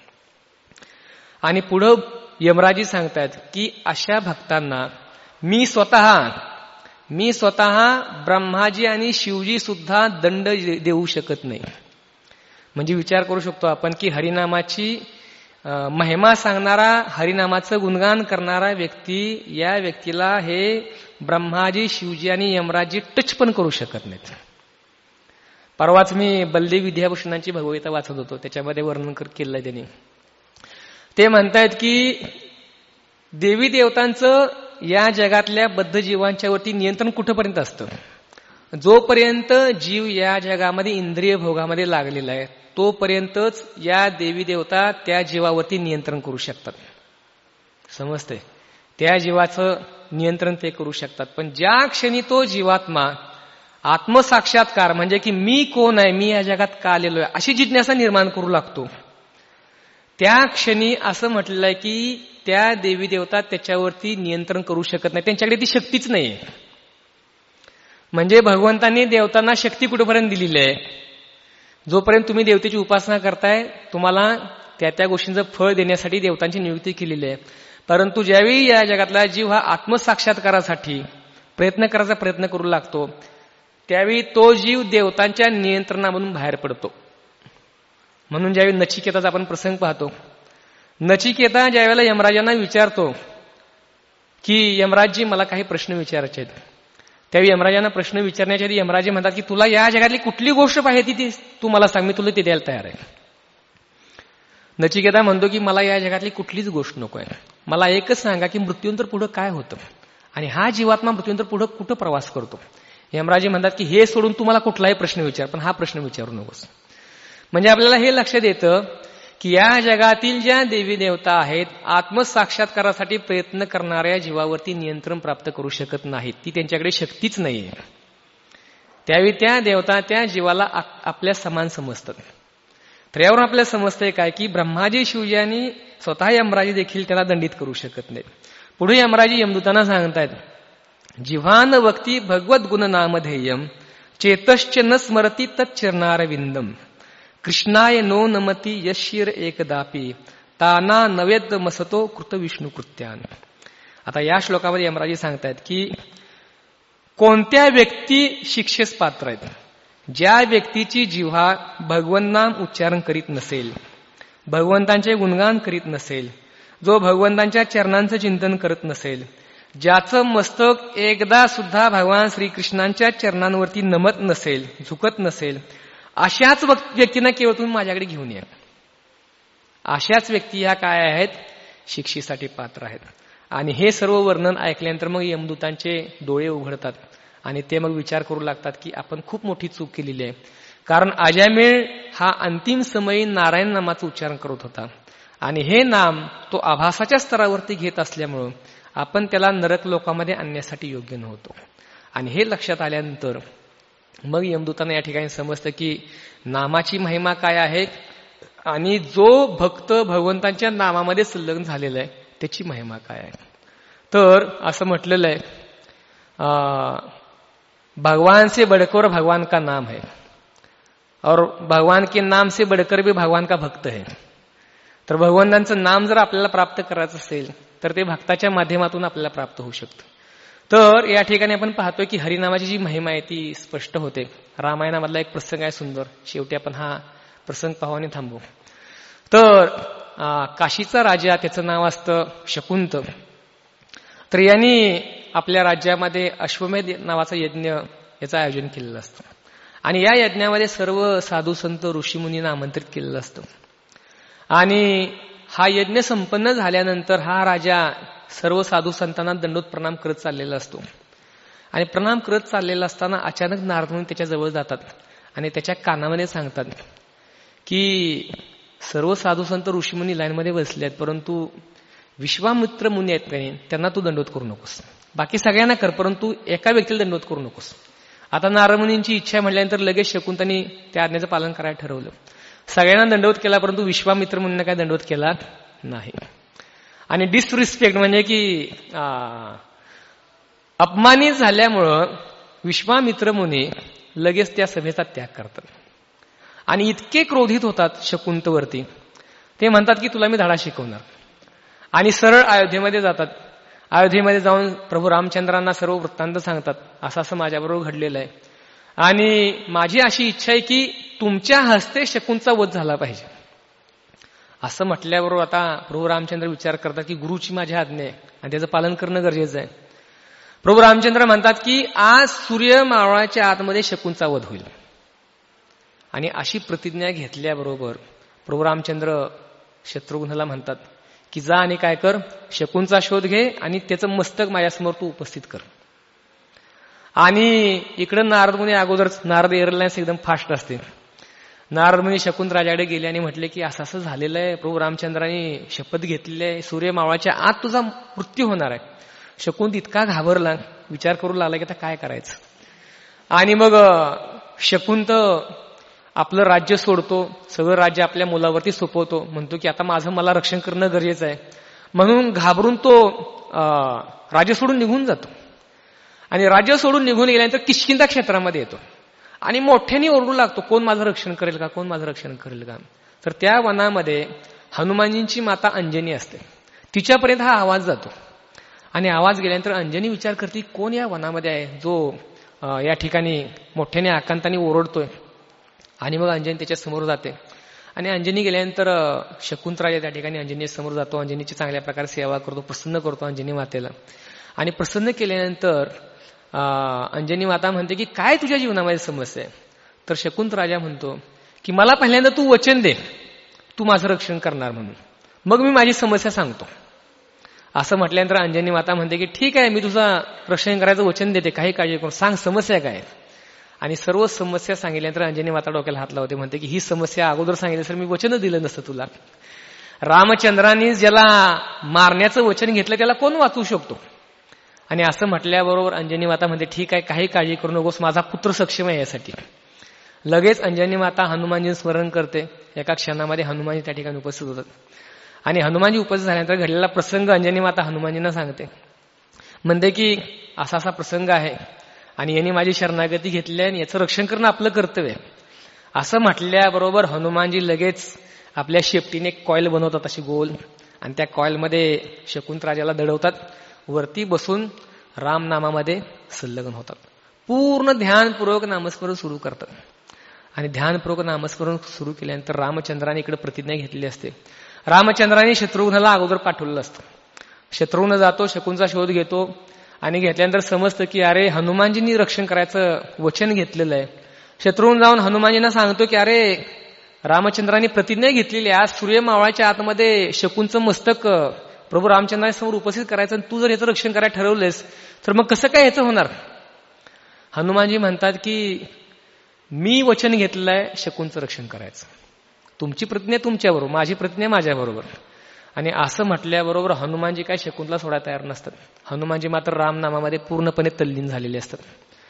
आणि पुढं यमराजी सांगतायत की अशा भक्तांना मी स्वतः मी स्वतः ब्रह्माजी आणि शिवजी सुद्धा दंड देऊ शकत नाही. म्हणजे विचार करू शकतो आपण की हरिनामाची महिमा सांगणारा, हरिनामाचं गुणगान करणारा व्यक्ती, या व्यक्तीला हे ब्रह्माजी, शिवजी आणि यमराजी टच पण करू शकत नाहीत. परवाच मी बलदेव विद्याभूषणांची भगवद्गीता वाचत होतो, त्याच्यामध्ये वर्णन केलंय त्यांनी. ते म्हणतायत की देवी देवतांचं या जगातल्या बद्ध जीवांच्या वरती नियंत्रण कुठपर्यंत असतं, जोपर्यंत जीव या जगामध्ये इंद्रिय भोगामध्ये लागलेला आहे तोपर्यंतच या देवी देवता त्या जीवावरती नियंत्रण करू शकतात. समजते, त्या जीवाचं नियंत्रण ते करू शकतात. पण ज्या क्षणी तो जीवात्मा आत्मसाक्षात्कार म्हणजे की मी कोण आहे, मी या जगात का आलेलो आहे अशी जिज्ञासा निर्माण करू लागतो, त्या क्षणी असं म्हटलेलं आहे की त्या देवी देवता त्याच्यावरती नियंत्रण करू शकत नाही, त्यांच्याकडे ती शक्तीच नाही. म्हणजे भगवंतांनी देवतांना शक्ती कुठेपर्यंत दिलेली आहे, जोपर्यंत तुम्ही देवतेची उपासना करताय तुम्हाला त्या त्या गोष्टींचं फळ देण्यासाठी देवतांची नियुक्ती केलेली आहे. परंतु ज्यावेळी या जगातला जीव हा आत्मसाक्षात्कारासाठी प्रयत्न करायचा प्रयत्न करू लागतो त्यावेळी तो जीव देवतांच्या नियंत्रणामधून बाहेर पडतो. म्हणून ज्यावेळी नचिकेताचा आपण प्रसंग पाहतो, नचिकेता ज्यावेळेला यमराजांना विचारतो की यमराजजी मला काही प्रश्न विचारायचे आहेत, त्यावेळी यमराजांना प्रश्न विचारण्याच्या आधी यमराजे म्हणतात की तुला या जगातली कुठली गोष्ट पाहिजे ती तू मला सांग, मी तुला ते द्यायला तयार आहे. नचिकेता म्हणतो की मला या जगातली कुठलीच गोष्ट नको आहे, मला एकच सांगा की मृत्यूनंतर पुढं काय होतं आणि हा जीवात्मा मृत्यूनंतर पुढं कुठं प्रवास करतो. यमराजे म्हणतात की हे सोडून तुम्हाला कुठलाही प्रश्न विचार, पण हा प्रश्न विचारू नकोस. म्हणजे आपल्याला हे लक्षात येतं की या जगातील ज्या देवी देवता आहेत आत्मसाक्षात्कारासाठी प्रयत्न करणाऱ्या जीवावरती नियंत्रण प्राप्त करू शकत नाहीत, ती त्यांच्याकडे शक्तीच नाहीये. त्यावेळी त्या देवता त्या जीवाला आपल्या समान समजतात. तर यावरून आपल्याला समजतंय काय की ब्रह्माजी, शिवजी आणि स्वतः यमराजी देखील त्याला दंडित करू शकत नाहीत. पुढे यमराजी यमदूतांना सांगतायत, जिव्हान वक्ती भगवत गुण नामधेयम चेतश्च न स्मरती तच्चरणारविंदम कृष्णाय नो नमती यशिर एकदापी ताना नवेद मसतो कृत विष्णू कृत्यान. आता या श्लोकामध्ये यमराजी सांगतायत की कोणत्या व्यक्ती शिक्षेस पात्र आहेत? ज्या व्यक्तीची जिव्हा भगवंत नाम उच्चारण करीत नसेल, भगवंतांचे गुणगान करीत नसेल, जो भगवंतांच्या चरणांचं चिंतन करत नसेल, ज्याचं मस्तक एकदा सुद्धा भगवान श्रीकृष्णांच्या चरणांवरती नमत नसेल, झुकत नसेल, अशाच व्यक्तींना केवळ तुम्ही माझ्याकडे घेऊन या. अशाच व्यक्ती ह्या काय आहेत? शिक्षेसाठी पात्र आहेत. आणि हे सर्व वर्णन ऐकल्यानंतर मग यमदूतांचे डोळे उघडतात आणि ते मग विचार करू लागतात की आपण खूप मोठी चूक केलेली आहे. कारण अजामिळ हा अंतिम समयी नारायण नामाचं उच्चारण करत होता आणि हे नाम तो आभासाच्या स्तरावरती घेत असल्यामुळं आपण त्याला नरक लोकामध्ये आणण्यासाठी योग्य नव्हतो. आणि हे लक्षात आल्यानंतर मग यमदूतांना या ठिकाणी समजतं की नामाची महिमा काय आहे आणि जो भक्त भगवंतांच्या नामामध्ये संलग्न झालेला आहे त्याची महिमा काय आहे. तर असं म्हटलेलं आहे, भगवान से बढ़कर भगवान का नाम है और भगवान के नाम से बढ़कर भी भगवान का भक्त है. तर भगवंतांचं नाम जर आपल्याला प्राप्त करायचं असेल तर ते भक्ताच्या माध्यमातून आपल्याला प्राप्त होऊ शकतं. तर या ठिकाणी आपण पाहतोय की हरिनामाची जी महिमा आहे ती स्पष्ट होते. रामायणामधला एक प्रसंग आहे सुंदर, शेवटी आपण हा प्रसंग पाहू आणि थांबू. तर काशीचा राजा, त्याचं नाव असतं शकुंत. तर यांनी आपल्या राज्यामध्ये अश्वमेध नावाचा यज्ञ याचं आयोजन केलेलं असतं आणि या यज्ञामध्ये सर्व साधू संत ऋषीमुनींना आमंत्रित केलेलं असतं. आणि हा यज्ञ संपन्न झाल्यानंतर हा राजा सर्व साधू संतांना दंडोत प्रणाम करत चाललेला असतो आणि प्रणाम करत चाललेला असताना अचानक नारद मुनी त्याच्या जवळ जातात आणि त्याच्या कानामध्ये सांगतात की सर्व साधू संत ऋषीमुनी लाईनमध्ये बसले आहेत, परंतु विश्वामित्र मुनी आहेत काही त्यांना तू दंडोत करू नकोस. बाकी सगळ्यांना कर, परंतु एका व्यक्तीला दंडोत करू नकोस. आता नारद मुनींची इच्छा म्हटल्यानंतर लगेच शकुंतनी त्या आज्ञेचं पालन करायला ठरवलं. सगळ्यांना दंडवत केला, परंतु विश्वामित्र मुनींना काय दंडवत केला नाही. आणि डिसरिस्पेक्ट म्हणजे की अपमानित झाल्यामुळं विश्वामित्र मुनी लगेच त्या सभेचा त्याग करतात आणि इतके क्रोधित होतात शकुंतवरती, ते म्हणतात की तुला मी धडा शिकवणार. आणि सरळ अयोध्येमध्ये जातात. अयोध्येमध्ये जाऊन प्रभू रामचंद्रांना सर्व वृत्तांत सांगतात, असं असं माझ्याबरोबर घडलेलं आहे आणि माझी अशी इच्छा आहे की तुमच्या हस्ते शकुंचा वध झाला पाहिजे. असं म्हटल्याबरोबर आता प्रभू रामचंद्र विचार करतात की गुरुची माझी आज्ञा आहे आणि त्याचं पालन करणं गरजेचं आहे. प्रभू रामचंद्र म्हणतात की आज सूर्य मावळाच्या आतमध्ये शकुंचा वध होईल. आणि अशी प्रतिज्ञा घेतल्याबरोबर प्रभू रामचंद्र शत्रुघ्नला म्हणतात की जा आणि काय कर, शकुंचा शोध घे आणि त्याचं मस्तक माझ्यासमोर तू उपस्थित कर. आणि इकडं नारद मुनी अगोदरच, नारद एअरलाइन्स एकदम फास्ट असते, नारद मुनी शकुंत राजाकडे गेले आणि म्हटले की असं असं झालेलं आहे, प्रभू रामचंद्रांनी शपथ घेतलेली आहे, सूर्य मावळाच्या आत तुझा मृत्यू होणार आहे. शकुंत इतका घाबरला, विचार करू लागला की आता काय करायचं. आणि मग शकुंत आपलं राज्य सोडतो, सगळं राज्य आपल्या मुलावरती सोपवतो, म्हणतो की आता माझं मला रक्षण करणं गरजेचं आहे. म्हणून घाबरून तो राज्य सोडून निघून जातो आणि राज्य सोडून निघून गेल्यानंतर किष्किंधा क्षेत्रामध्ये येतो आणि मोठ्याने ओरडू लागतो, कोण माझं रक्षण करेल का, कोण माझं रक्षण करेल का. तर त्या वनामध्ये हनुमानजींची माता अंजनी असते, तिच्यापर्यंत हा आवाज जातो आणि आवाज गेल्यानंतर अंजनी विचार करते कोण या वनामध्ये आहे जो या ठिकाणी मोठ्याने आकांताने ओरडतोय. आणि मग अंजनी त्याच्या समोर जाते आणि अंजनी गेल्यानंतर शकुंतराजा त्या ठिकाणी अंजनी समोर जातो, अंजनीची चांगल्या प्रकारे सेवा करतो, प्रसन्न करतो अंजनी मातेला. आणि प्रसन्न केल्यानंतर अंजनी माता म्हणते की काय तुझ्या जीवनामध्ये समस्या आहे. तर शकुंतराजा म्हणतो की मला पहिल्यांदा तू वचन दे, तू माझं रक्षण करणार म्हणून, मग मी माझी समस्या सांगतो. असं म्हटल्यानंतर अंजनी माता म्हणते की ठीक आहे, मी तुझं रक्षण करायचं वचन देते, काही काळजी करू, सांग समस्या काय. आणि सर्व समस्या सांगितल्यानंतर अंजनी माता डोक्याला हात लावते, म्हणते की ही समस्या अगोदर सांगितलं सर मी वचन दिलं नसतं तुला. रामचंद्रांनी ज्याला मारण्याचं वचन घेतलं त्याला कोण वाचवू शकतो. आणि असं म्हटल्याबरोबर अंजनी माता म्हणते ठीक आहे, काही काळजी करू नकोस, माझा पुत्र सक्षम आहे यासाठी. लगेच अंजनी माता हनुमानजी स्मरण करते. एका क्षणामध्ये हनुमानजी त्या ठिकाणी उपस्थित होतात आणि हनुमानजी उपस्थित झाल्यानंतर घडलेला प्रसंग अंजनी माता हनुमानजींना सांगते. म्हणते की असा असा प्रसंग आहे आणि यांनी माझी शरणागती घेतली आणि याचं रक्षण करणं आपलं कर्तव्य आहे. असं म्हटल्याबरोबर हनुमानजी लगेच आपल्या शेपटीने एक कॉईल बनवतात अशी गोल आणि त्या कॉईलमध्ये शकुंतराजाला दडवतात, वरती बसून राम नामामध्ये संलग्न होतात. पूर्ण ध्यानपूर्वक नामस्मरण सुरू करतात. आणि ध्यानपूर्वक नामस्मरण सुरू केल्यानंतर रामचंद्राने इकडे प्रतिज्ञा घेतलेली असते. रामचंद्राने शत्रुघ्नाला अगोदर पाठवलेलं असतं. शत्रुघ्न जातो, शकुंचा शोध घेतो आणि घेतल्यानंतर समजतं की अरे हनुमानजींनी रक्षण करायचं वचन घेतलेलं आहे. शत्रुघ्न जाऊन हनुमानजींना सांगतो की अरे रामचंद्रांनी प्रतिज्ञा घेतलेली आहे, आज सूर्य मावळाच्या आतमध्ये शकुंचं मस्तक प्रभू रामचंद्रांसमोर उपस्थित करायचं आणि तू जर याचं रक्षण करायला ठरवलेस तर मग कसं काय याचं होणार. हनुमानजी म्हणतात की मी वचन घेतलेलं आहे शकुंचं रक्षण करायचं. तुमची प्रतिज्ञा तुमच्याबरोबर, माझी प्रतिज्ञा माझ्याबरोबर. आणि असं म्हटल्याबरोबर हनुमानजी काय शकुंतला सोडायला तयार नसतात. हनुमानजी मात्र रामनामामध्ये पूर्णपणे तल्लीन झालेले असतात.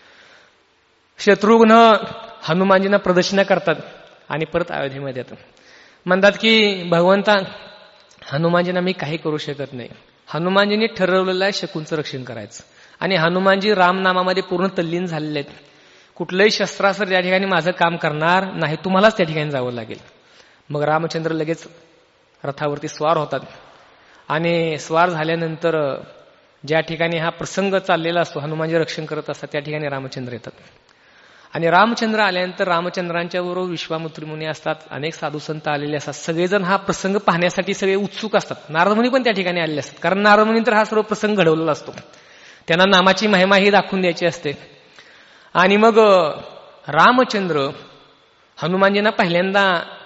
शत्रुघ्न हनुमानजींना प्रदक्षिणा करतात आणि परत अयोध्येमध्ये येतात. म्हणतात की भगवंता हनुमानजींना मी काही करू शकत नाही. हनुमानजींनी ठरवलेलं आहे शकुंचं रक्षण करायचं आणि हनुमानजी रामनामामध्ये पूर्ण तल्लीन झालेले आहेत. कुठलंही शस्त्रास्त्र त्या ठिकाणी माझं काम करणार नाही, तुम्हालाच त्या ठिकाणी जावं लागेल. मग रामचंद्र लगेच रथावरती स्वार होतात आणि स्वार झाल्यानंतर ज्या ठिकाणी हा प्रसंग चाललेला असतो, हनुमानजी रक्षण करत असतात, त्या ठिकाणी रामचंद्र येतात. आणि रामचंद्र आल्यानंतर रामचंद्रांच्या बरोबर विश्वामित्र मुनी असतात, अनेक साधू संत आलेले असतात. सगळेजण हा प्रसंग पाहण्यासाठी सगळे उत्सुक असतात. नारद मुनी पण त्या ठिकाणी आलेले असतात, कारण नारद मुनी तर हा सर्व प्रसंग घडवलेला असतो. त्यांना नामाची महिमा ही दाखवून द्यायची असते. आणि मग रामचंद्र हनुमानजींना पहिल्यांदा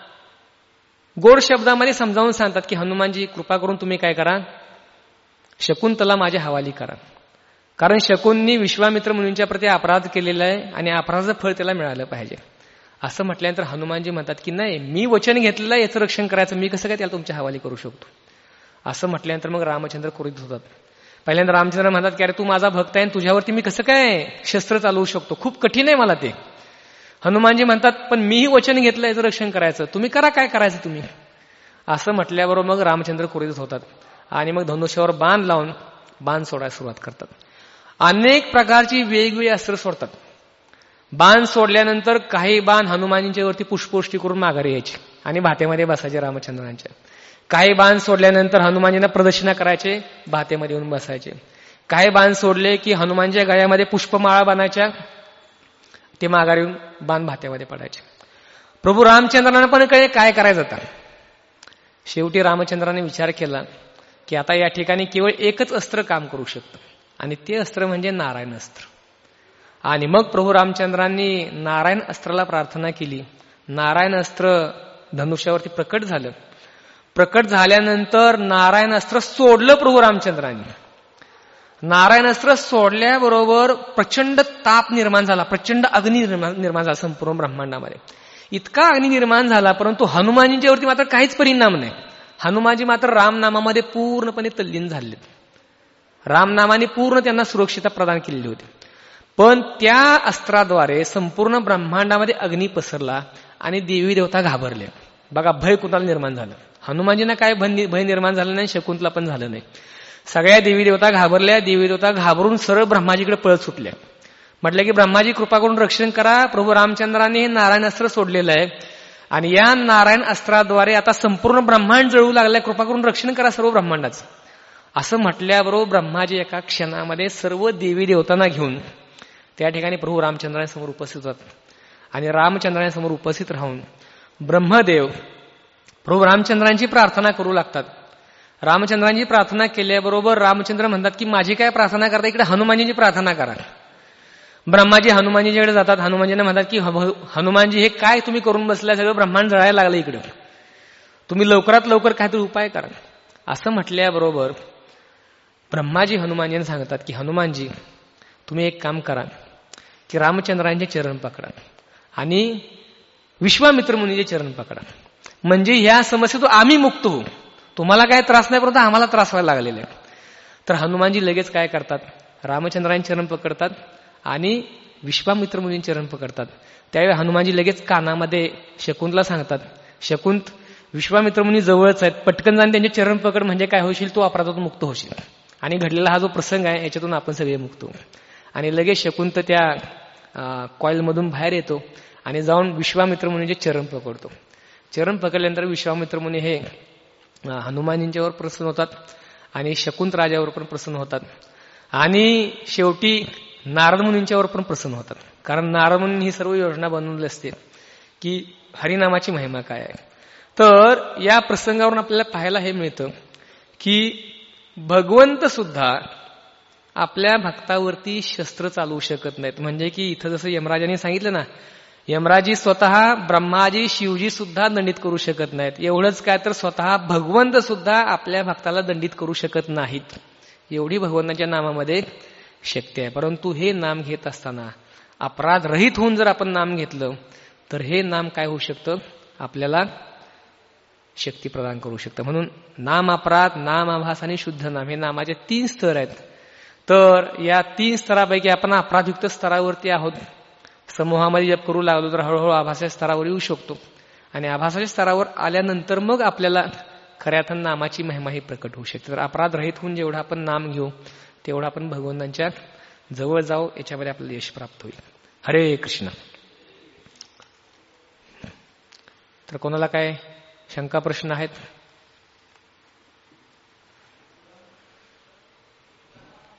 गोड शब्दामध्ये समजावून सांगतात की हनुमानजी कृपा करून तुम्ही काय करा, शकुंतला माझ्या हवाली करा. कारण शकुंनी विश्वामित्र मुनींच्या प्रती अपराध केलेला आहे आणि अपराधाचं फळ त्याला मिळालं पाहिजे. असं म्हटल्यानंतर हनुमानजी म्हणतात की नाही, मी वचन घेतलेलं आहे याचं रक्षण करायचं, मी कसं काय त्याला तुमच्या हवाली करू शकतो. असं म्हटल्यानंतर मग रामचंद्र क्रोधित होतात. पहिल्यांदा रामचंद्र म्हणतात की अरे तू माझा भक्त आहे, तुझ्यावरती मी कसं काय शस्त्र चालवू शकतो, खूप कठीण आहे मला ते. हनुमानजी म्हणतात पण मीही वचन घेतलं याचं रक्षण करायचं, तुम्ही करा काय करायचं तुम्ही. असं म्हटल्याबरोबर मग रामचंद्र क्रोधित होतात आणि मग धनुष्यावर बाण लावून बाण सोडायला सुरुवात करतात. अनेक प्रकारची वेगवेगळी अस्त्र सोडतात. बाण सोडल्यानंतर काही बाण हनुमानजींच्या वरती पुष्पवृष्टी करून माघारी यायचे आणि भात्यामध्ये बसायचे रामचंद्रांच्या. काही बाण सोडल्यानंतर हनुमानजींना प्रदक्षिणा करायचे, भातेमध्ये येऊन बसायचे. काही बाण सोडले की हनुमानच्या गळ्यामध्ये पुष्पमाळा बांधायच्या, ते माघारी येऊन बाण भात्यामध्ये पडायचे. प्रभू रामचंद्रांना पण काय काय करायचं होतं. शेवटी रामचंद्राने विचार केला की आता या ठिकाणी केवळ एकच अस्त्र काम करू शकतं आणि ते अस्त्र म्हणजे नारायण अस्त्र. आणि मग प्रभू रामचंद्रांनी नारायण अस्त्राला प्रार्थना केली. नारायण अस्त्र धनुष्यावरती प्रकट झालं. प्रकट झाल्यानंतर नारायण अस्त्र सोडलं प्रभू रामचंद्रांनी. नारायण अस्त्र सोडल्याबरोबर प्रचंड ताप निर्माण झाला, प्रचंड अग्नी निर्माण झाला संपूर्ण ब्रह्मांडामध्ये. इतका अग्नी निर्माण झाला, परंतु हनुमानजींच्यावरती मात्र काहीच परिणाम नाही. हनुमानजी मात्र रामनामामध्ये पूर्णपणे तल्लीन झाले. रामनामाने पूर्ण त्यांना सुरक्षितता प्रदान केलेली होती. पण त्या अस्त्राद्वारे संपूर्ण ब्रह्मांडामध्ये अग्नी पसरला आणि देवी देवता घाबरले. बघा भय कुणाला निर्माण झालं. हनुमानजींना काय भय निर्माण झालं नाही, शकुंतला पण झालं नाही. सगळ्या देवी देवता घाबरल्या. देवी देवता घाबरून सरळ ब्रह्माजीकडे पळत सुटल्या. म्हटलं की ब्रह्माजी कृपा करून रक्षण करा, प्रभू रामचंद्रांनी हे नारायण अस्त्र सोडलेलं आहे आणि या नारायण अस्त्राद्वारे आता संपूर्ण ब्रह्मांड जळू लागलंय, कृपा करून रक्षण करा सर्व ब्रह्मांडाचं. असं म्हटल्याबरोबर ब्रह्माजी एका क्षणामध्ये सर्व देवी देवतांना घेऊन त्या ठिकाणी प्रभू रामचंद्रांसमोर उपस्थित होतात. आणि रामचंद्रांसमोर उपस्थित राहून ब्रह्मदेव प्रभू रामचंद्रांची प्रार्थना करू लागतात. रामचंद्रांची प्रार्थना केल्याबरोबर रामचंद्र म्हणतात की माझी काय प्रार्थना करता, इकडे हनुमानजींची प्रार्थना करा. ब्रह्माजी हनुमानजीकडे जातात. हनुमानजींना म्हणतात की हनुमानजी हे काय तुम्ही करून बसलाय, सगळं ब्रह्मांड जळायला लागलं इकडे, तुम्ही लवकरात लवकर काहीतरी उपाय करा. असं म्हटल्याबरोबर ब्रह्माजी हनुमानजींना सांगतात की हनुमानजी तुम्ही एक काम करा की रामचंद्रांचे चरण पकडा आणि विश्वामित्र मुनीचे चरण पकडा, म्हणजे ह्या समस्येतून आम्ही मुक्त होऊ, तुम्हाला काय त्रास नाही परंतु आम्हाला त्रास व्हायला लागलेला आहे. तर हनुमानजी लगेच काय करतात, रामचंद्रांचे चरण पकडतात आणि विश्वामित्र मुनींचे चरण पकडतात. त्यावेळी हनुमानजी लगेच कानामध्ये शकुंतला सांगतात, शकुंत विश्वामित्र मुनी जवळच आहेत, पटकन जाऊन त्यांचे चरण पकड, म्हणजे काय होशील, तू अपराधातून मुक्त होशील आणि घडलेला हा जो प्रसंग आहे याच्यातून आपण सगळे मुक्त होऊ. आणि लगेच शकुंत त्या कॉइलमधून बाहेर येतो आणि जाऊन विश्वामित्र मुनीचे चरण पकडतो. चरण पकडल्यानंतर विश्वामित्र मुनी हे हनुमानजींच्यावर प्रसन्न होतात आणि शकुंत राजावर पण प्रसन्न होतात. आणि शेवटी नारद मुनींच्यावर पण प्रसन्न होतात. कारण नारद मुनी ही सर्व योजना बनवली असते की हरिनामाची महिमा काय आहे. तर या प्रसंगावरून आपल्याला पाहायला हे मिळतं की भगवंत सुद्धा आपल्या भक्तावरती शस्त्र चालवू शकत नाहीत. म्हणजे की इथं जसं यमराजांनी सांगितलं ना, यमराजी स्वतः ब्रह्माजी शिवजी सुद्धा दंडित करू शकत नाहीत. एवढंच काय तर स्वतः भगवंत सुद्धा आपल्या भक्ताला दंडित करू शकत नाहीत. एवढी भगवंताच्या नामामध्ये शक्ती आहे. परंतु हे नाम घेत असताना अपराध रहित होऊन जर आपण नाम घेतलं तर हे नाम काय होऊ शकतं, आपल्याला शक्ती प्रदान करू शकतं. म्हणून नाम अपराध, नाम आभास आणि शुद्ध नाम हे नामाचे तीन स्तर आहेत. तर या तीन स्तरापैकी आपण अपराधयुक्त स्तरावरती आहोत. समूहामध्ये जप करू लागलो तर हळूहळू आभासाच्या स्तरावर येऊ शकतो. आणि आभासाच्या स्तरावर आल्यानंतर मग आपल्याला खऱ्या अर्थानं नामाची महिमा ही प्रकट होऊ शकते. तर अपराध रहित होऊन जेवढा आपण नाम घेऊ तेवढा आपण भगवंतांच्या जवळ जाऊ, याच्यामध्ये आपल्याला यश प्राप्त होईल. हरे कृष्ण. तर कोणाला काय शंका प्रश्न आहेत?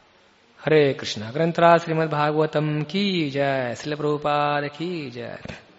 हरे कृष्ण. ग्रंथराज श्रीमद भागवतम की जय. श्रील प्रभुपाद की जय.